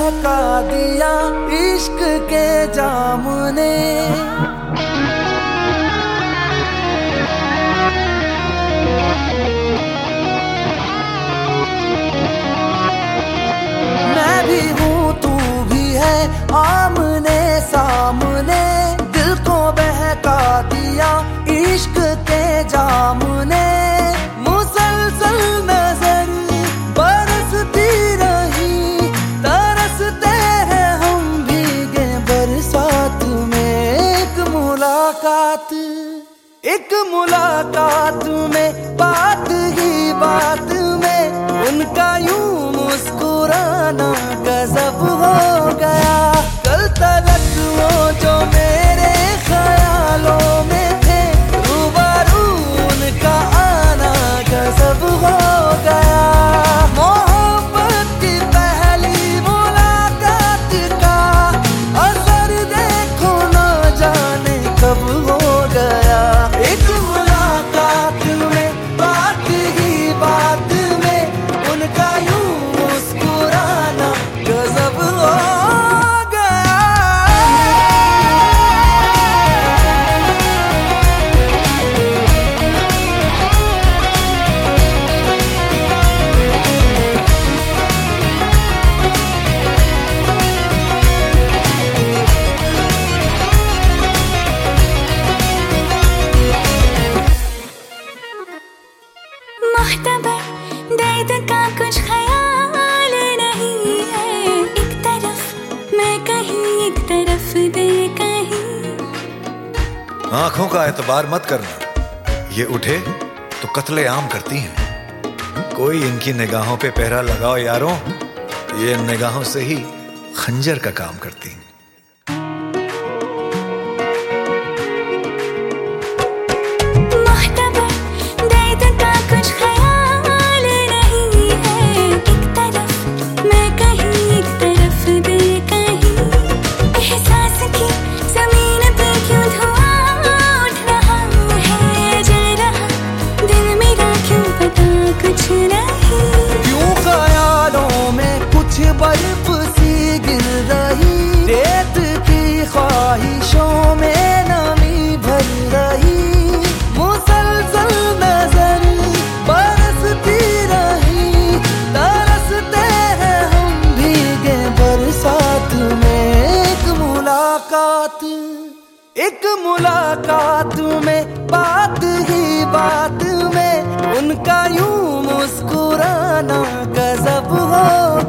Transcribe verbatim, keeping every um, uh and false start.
बहका दिया इश्क के जाम ने। मैं भी हूँ तू भी है आमने सामने, दिल को बहका दिया इश्क के जाम ने। मुसलसल नजर बरसती रही, तरसते हैं हम भीगे बरसात में। एक मुलाकात एक मुलाकात में, बात ही बात में उनका यूं मुस्कुराना गजब हो गया। कल तलक वो जो मेरे ख्यालों में थे, रूबरू उनका आना गजब हो गया। मोहब्बत की पहली मुलाकात का असर देखो ना जाने कब हो गया। एक मुलाकात में, बात ही बात में उनका यूं मुस्कुराना गजब हो गया। मुख्तबर दर्द का कुछ ख्याल नहीं है, एक तरफ मैं कहीं एक तरफ दिल कहीं। आंखों का एतबार मत करना, ये उठे तो कत्ले आम करती हैं। कोई इनकी निगाहों पे पहरा लगाओ यारों, ये निगाहों से ही खंजर का काम करती हैं। बर्फ सी गिर रही, रेत की ख्वाहिशों में नमी भर रही। मुसलसल नजर बरसती रही, तरसते हैं हम भीगे बरसात में। एक मुलाकात एक मुलाकात में, बात ही बात में उनका यूं मुस्कुराना गजब हो